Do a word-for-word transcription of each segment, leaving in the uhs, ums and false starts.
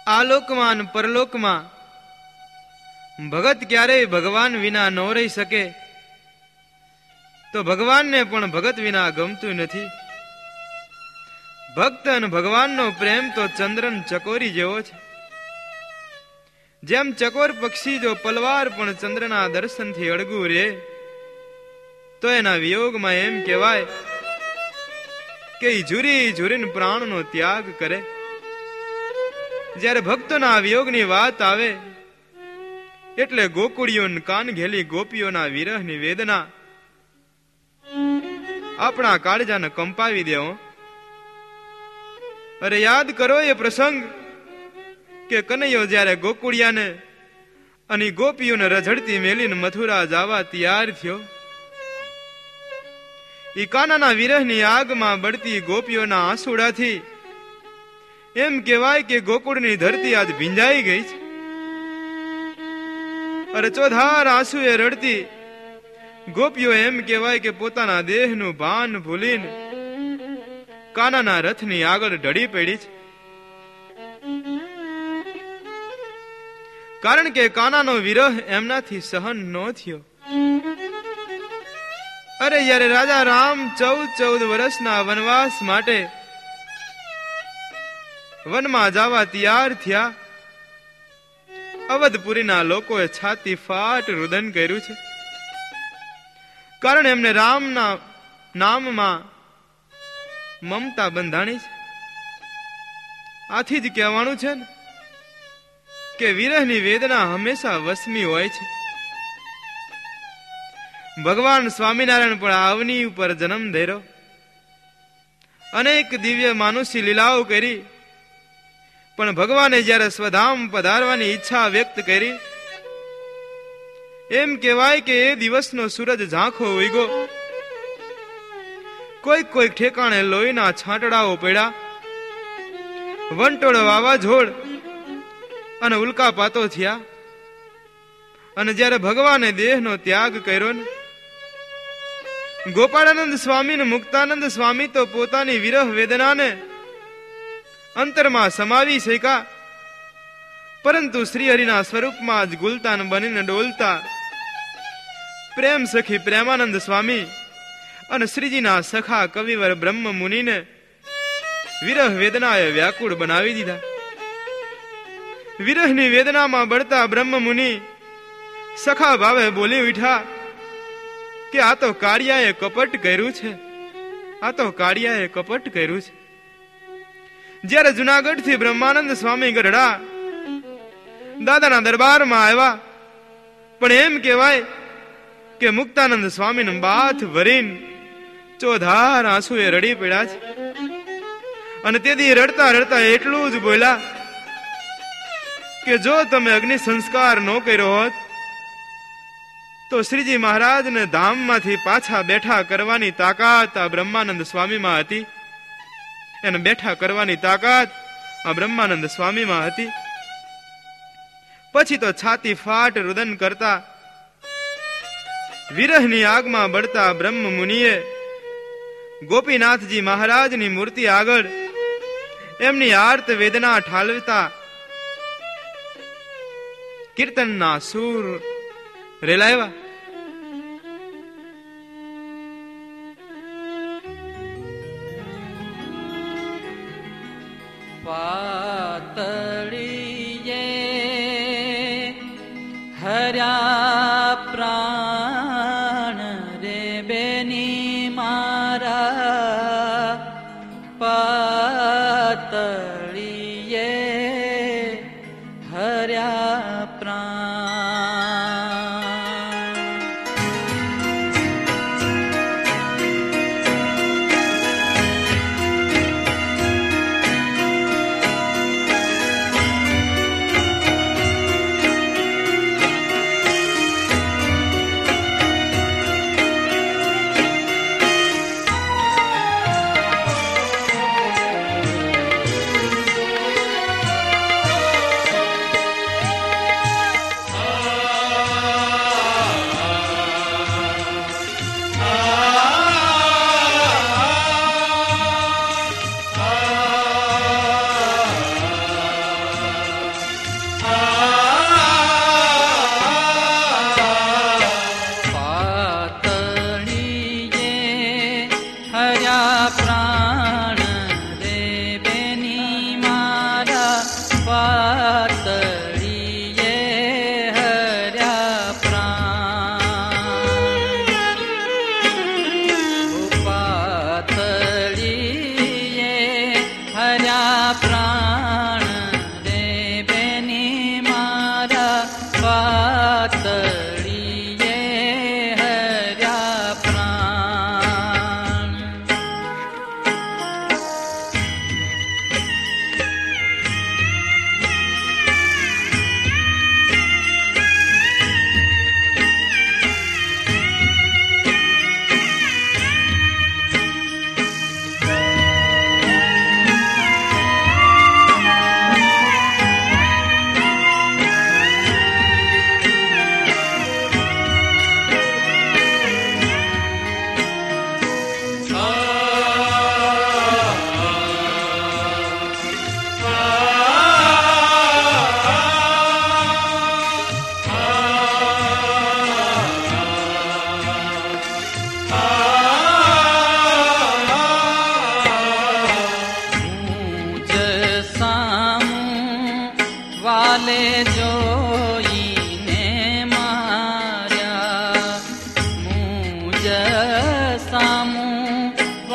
આલોકમાં પરલોકમાં ભગત ક્યારેય ભગવાન વિના ન રહી શકે, તો ભગવાનને પણ ભગત વિના ગમતું નથી. ભક્ત અને ભગવાનનો પ્રેમ તો ચંદ્રન ચકોરી જેવો છે. જેમ ચકોર પક્ષી જો પલવાર પણ ચંદ્રના દર્શનથી અળગું રહે, તો એના વિયોગમાં એમ કહેવાય કે ઝૂરી ઝૂરીને પ્રાણનો ત્યાગ કરે. જ્યારે ભક્તોના વિયોગની વાત આવે એટલે ગોકુળીઓ કાન ઘેલી ગોપીઓના વિરહની વેદના આપણા કાળજાને કંપાવી દેવો. અરે યાદ કરો એ પ્રસંગ કે કનૈયો જ્યારે ગોકુળિયાને અને ગોપીઓને રઝળતી મેલીને મથુરા જવા તૈયાર થયો. ઈ કાનાના વિરહની આગમાં બળતી ગોપીઓના આંસુડાથી એમ કહેવાય કે ગોકુળની ધરતી આજ ભીંજાઈ ગઈ છે. અરે ચોધાર આંસુએ રડતી ગોપીઓ એમ કહેવાય કે પોતાના દેહનું ભાન ભૂલીને કાનાના રથની આગળ ઢળી પડી છે. કારણ કે કાનાનો વિરહ એમનાથી સહન ન થયો. અરે યારે રાજા રામ ચૌદ ચૌદ વર્ષના વનવાસ માટે વનમાં જવા તૈયાર થયા, અવધપુરીના લોકોએ છાતી ફાટ રુદન કર્યું છે. કારણ એમને રામના નામમાં મમતા બંધાણી છે. આથી જ કહેવાનું છે ને કે વિરહની વેદના હંમેશા વસમી હોય છે. ભગવાન સ્વામિનારાયણ પણ આવની ઉપર જન્મ ધર્યો, અનેક દિવ્ય માનુષી લીલાઓ કરી, પણ ભગવાને જ્યારે સ્વધામ પધારવાની ઈચ્છા વ્યક્ત કરી, એમ કહેવાય કે એ દિવસનો સૂરજ ઝાંખો ઉગ્યો. કોઈક કોઈક ઠેકાણે લોહીના છાંટડાઓ પડ્યા, વંટોળ વાવાઝોડ અને ઉલ્કાપાતો થયા. અને જ્યારે ભગવાને દેહનો ત્યાગ કર્યો ને, ગોપાળાનંદ સ્વામી ને મુક્તાનંદ સ્વામી તો પોતાની વિરહ વેદનાને અંતરમાં સમાવી શક્યા, પરંતુ શ્રી હરિના સ્વરૂપમાં જ ગુલતાન બનીને ડોલતા પ્રેમ સખી પ્રેમાનંદ સ્વામી અને શ્રીજીના સખા કવિવર બ્રહ્મ મુનિને વિરહ વેદનાએ વ્યાકુળ બનાવી દીધા. વિરહની વેદનામાં બળતા બ્રહ્મ મુનિ સખા ભાવે બોલી ઉઠ્યા કે આ તો કાળિયાએ કપટ કર્યું છે, આ તો કાળિયાએ કપટ કર્યું છે. જ્યારે જુનાગઢ થી બ્રહ્માનંદ સ્વામી ગઢડા દાદાના દરબારમાં આવ્યા, પણ એમ કહેવાય કે મુક્તાનંદ સ્વામીને બાથ ભરીને ચોધાર આંસુએ રડી પડ્યા છે. અને તેથી રડતા રડતા એટલું જ બોલ્યા કે જો તમે અગ્નિ સંસ્કાર ન કર્યો હોત તો શ્રીજી મહારાજને ધામમાંથી પાછા બેઠા કરવાની તાકાત આ બ્રહ્માનંદ સ્વામીમાં હતી. એને બેઠા કરવાની તાકાત આ બ્રહ્માનંદ સ્વામીમાં હતી. પછી તો છાતી ફાટ રુદન કરતા વિરહની આગમાં બળતા બ્રહ્મ મુનિએ ગોપીનાથજી મહારાજની મૂર્તિ આગળ એમની આર્ત વેદના ઠાલવતા કીર્તનના સૂર રેલાવ્યા. પાતળીએ હર્યા પ્રાણ રે બેની મારા, પાતળીએ હર્યા પ્રાણ.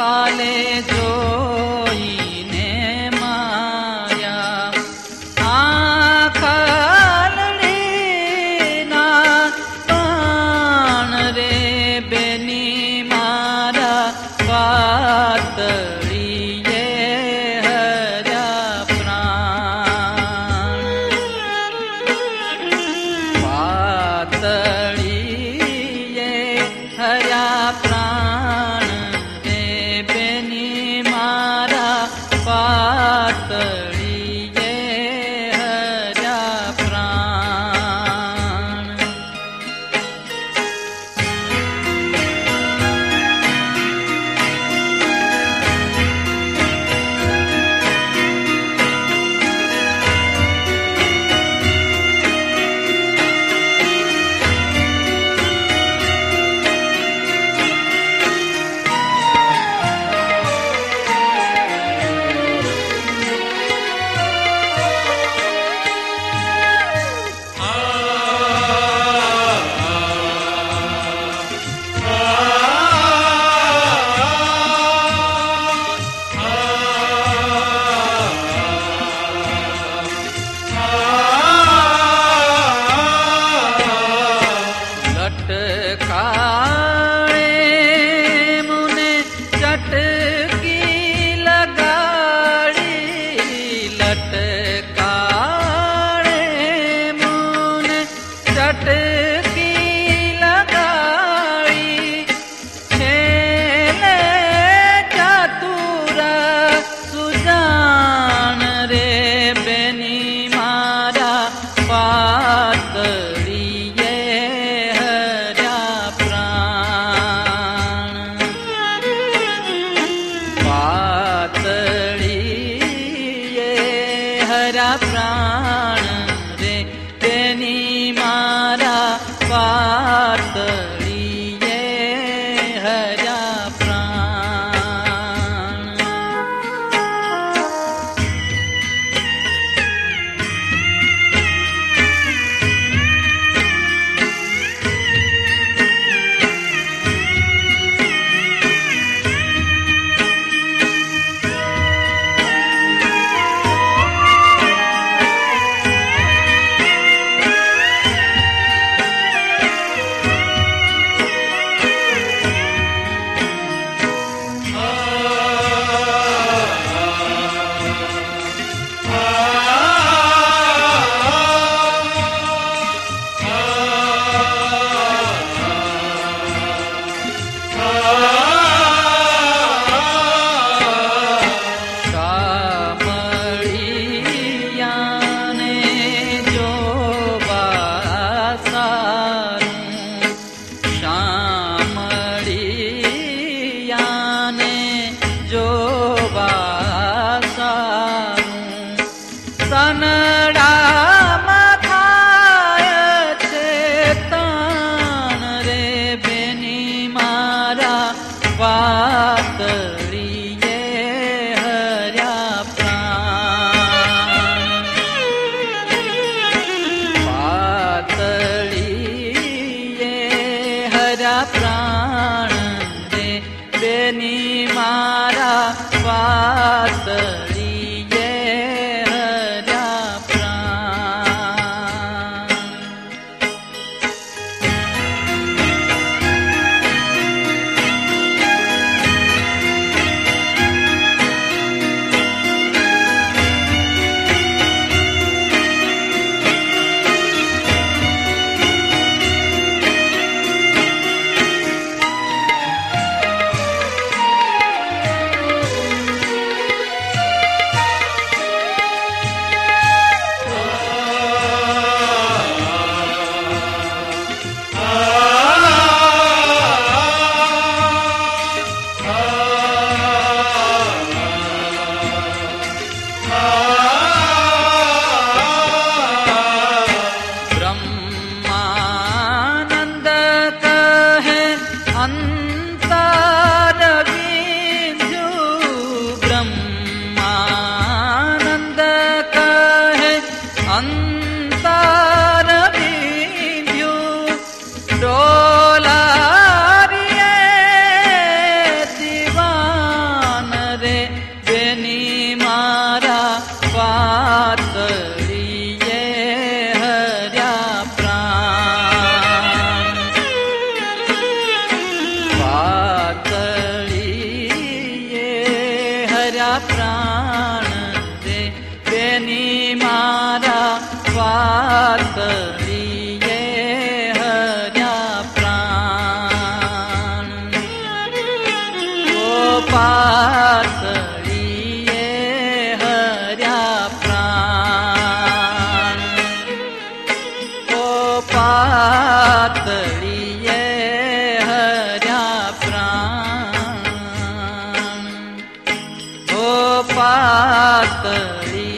કાલે જોઈને માયા આખલડીના પાણ રે બેની મારા પાતળીએ હર્યા પ્રાણ પાતળીએ હર્યા પ્રાણ રે બેની મારા પાતળીએ હર્યા પ્રાણ લટકાળે મુને ચટકી લગાડી લટકાળે મુને ચટકી લગાડી છેલ્લે ચતુર સુજાણ રે બેની મારા પાતળીએ હર્યા પ્રાણ પાતળીએ હર્યા પ્રાણ રે બેની મારા પાતળીએ હર્યા પ્રાણ શામળિયાને જોવા સારું શામળિયાને જોવા સારું સનડામાં થાય છે તાણ રે બેની મારા પાતળીએ હર્યા પ્રાણ પાતળીએ હર્યા પ્રાણ રે બેની મારા પાતળીએ હર્યા પ્રાણ પ્રાણ રે બેની મારા પાતળીએ હર્યા પ્રાણ ઓ પાતળીએ હર્યા પ્રાણ ઓ પાતળીએ હર્યા પ્રાણ ઓ પાતળી